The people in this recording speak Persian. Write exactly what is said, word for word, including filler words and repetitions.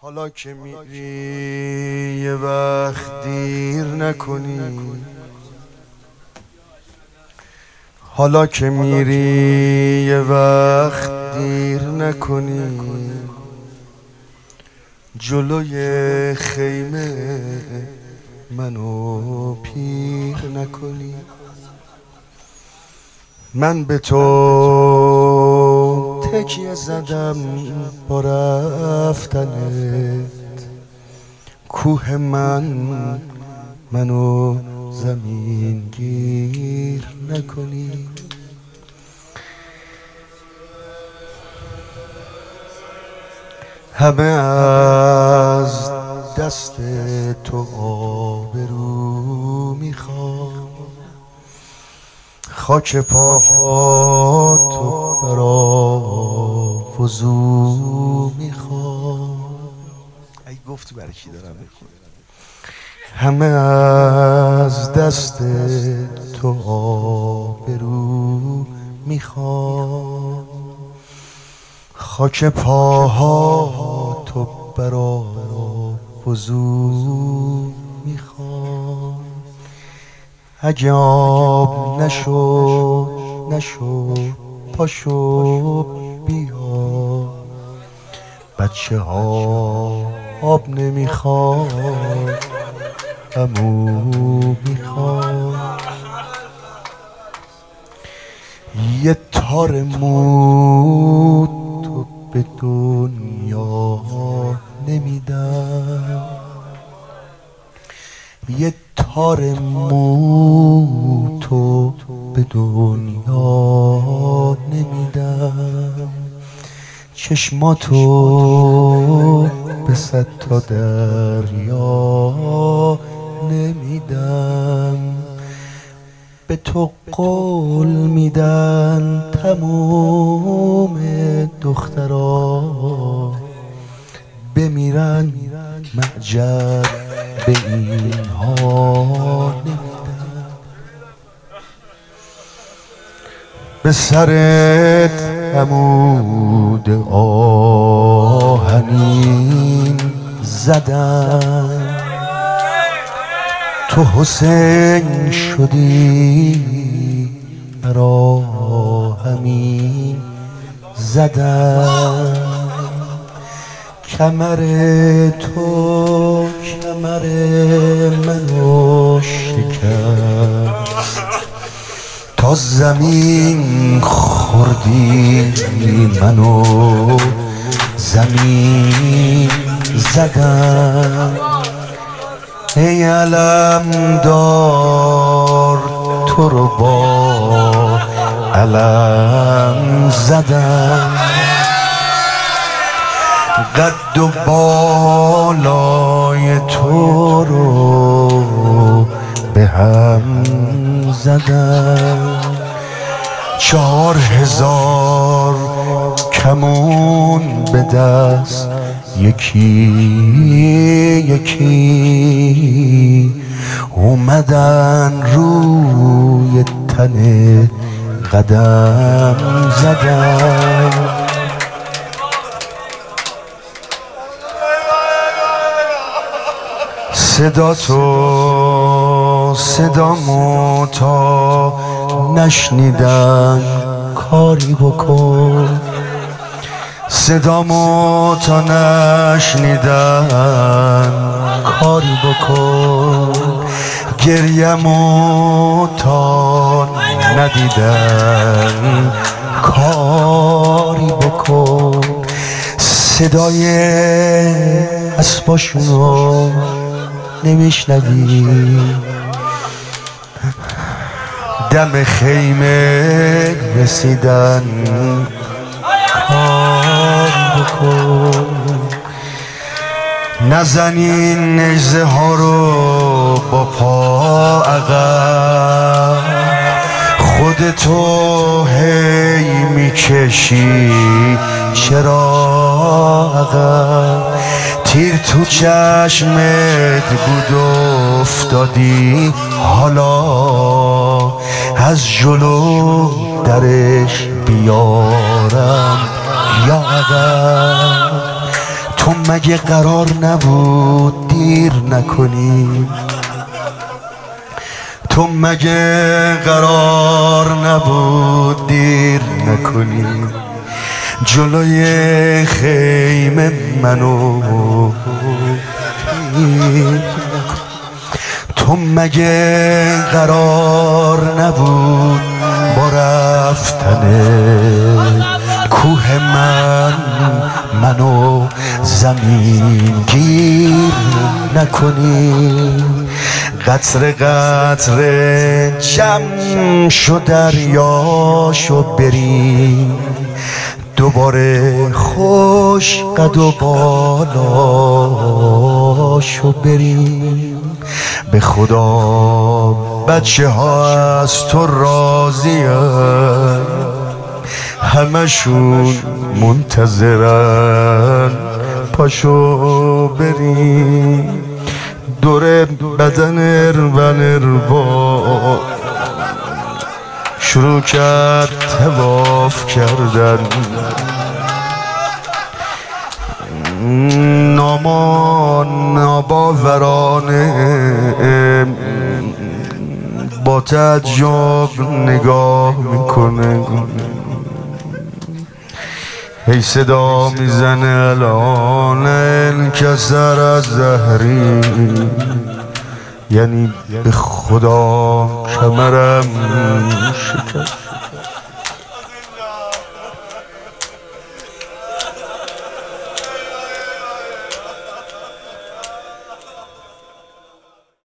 حالا که میری یه وقت دیر نکنی، حالا که میری یه وقت دیر نکنی، جلوی خیمه منو پیر نکنی. من به تو تکیه زدم با رفتنت، کوه من منو زمین گیر نکنی. همه از دست تو آبرو میخوام، خاک پاهاتو برا وضو میخوام. ای گفتی برای کی دارم میخونم؟ همه از دست تو آبرو میخوام، خاک پاهاتو برا وضو میخوام. اگه آب نشد نشد پاشو بیا، بچه ها آب نمیخواد عمو میخواد. یه تار مو تو به دنیا نمیدم، یه تار مو تو به دنیا نمیدم. چشماتو به صد تا دریا نمیدم. به تو قول میدن تموم دخترا، بمیرن معجب به اینها نمیدن. به سرت عمود آهنین زدن، تو حسین شدی برا همین زدن. کمر تو کمر منو شکست، تا زمین خوردی منو زمین زدن. ای علمدار تو رو با علم زدن، قد و بالای تو رو به هم زدن. چهار هزار کمون به دست یکی یکی اومدن روی تن قدم زدن. صدا تو صدامو تا نشنیدن کاری بکن، صدامو تا نشنیدن کاری بکن. گریمو تا ندیدن کاری بکن. صدای اسباشونو نمیشنوی، دم خیمه رسیدن کار بکن. نزنین نجزه ها رو با پا عقب، خودتو هی میکشی چرا عقب. تیر تو چشمت بود افتادی، حالا از جلو درش بیارم یا عقب. تو مگه قرار نبود دیر نکنی؟ تو مگه قرار نبود دیر نکنی؟ جلوی خیمه منو تو مگه قرار نبود با رفتن کوه من منو زمین گیر نکنی؟ قطره قطره جمع شو دریاشو بریم دوباره خوش قد و بالاشو بریم. به خدا بچه ها از تو راضی هن، همشون منتظرن پاشو بریم. دور بدن ارون با شروع کرد طواف کردن، نامان ناباورانه با تعجب نگاه میکنه. هی صدا میزنه الان انکسر از زهری، یعنی به خدا کمرم شکست.